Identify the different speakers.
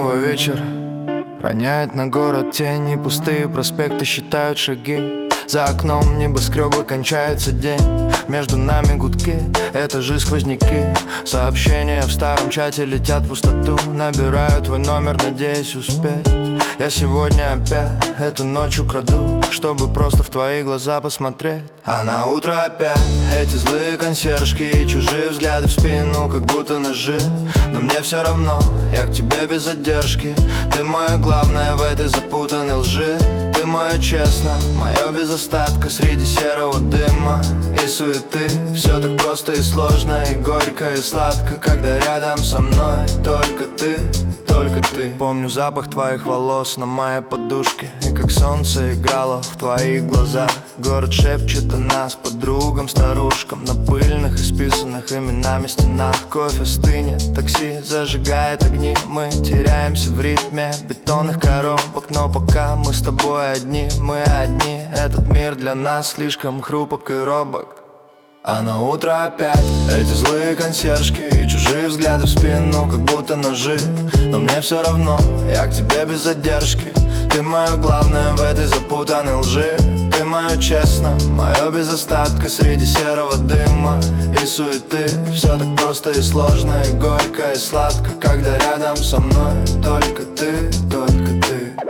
Speaker 1: Снова вечер, роняет на город тени. Пустые проспекты считают шаги. За окном небоскребы, кончается день. Между нами гудки, это же сквозняки. Сообщения в старом чате летят в пустоту. Набираю твой номер, надеюсь успеть. Я сегодня опять эту ночь украду, чтобы просто в твои глаза посмотреть. А на утро опять эти злые консьержки и чужие взгляды в спину, как будто ножи. Но мне все равно, я к тебе без задержки. Ты мое главное в этой запутанной лжи. Ты мое честно, мое без остатка среди серого дыма и суеты. Все так просто и сложно, и горько, и сладко, когда рядом со мной только ты, только ты. Помню запах твоих волос на моей подушке, и как солнце играло в твоих глазах. Город шепчет о нас подругам, старушкам на пыльных, исписанных именами стенах. Кофе стынет, такси зажигает огни. Мы теряемся в ритме бетонных коробок, но пока мы с тобой одни, мы одни. Этот мир для нас слишком хрупок и робок. А на утро опять эти злые консьержки и чужие взгляды в спину, как будто ножи. Но мне все равно, я к тебе без задержки. Ты мое главное в этой запутанной лжи. Ты мое честно, мое без остатка среди серого дыма и суеты. Все так просто и сложно, и горько, и сладко, когда рядом со мной только ты, только ты.